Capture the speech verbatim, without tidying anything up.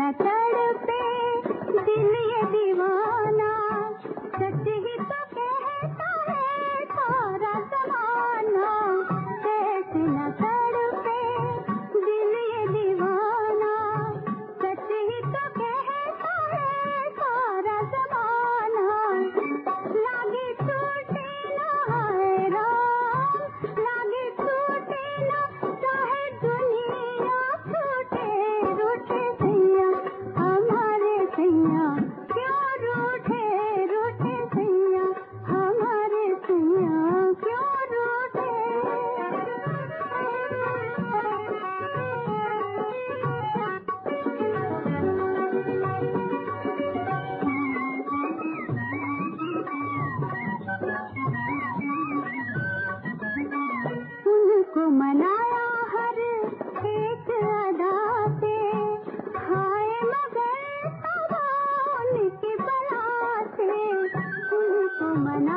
न तड़पे दिल ये दीवाना, सच ही तो कहता है सारा ज़माना। कैसे न तड़पे दिल ये दीवाना, सच ही तो कहता है सारा ज़माना। लागे टूटे ना हाय राम, लागे टूटे ना चाहे दुनिया छूटे। रूठे सैया हमारे सैया, क्यों रूठे, रूठे सैया हमारे सैया, क्यों रूठे। उनको मनाया हर एक अदा से, हाय मगर तबा उनकी बला से। उनको मना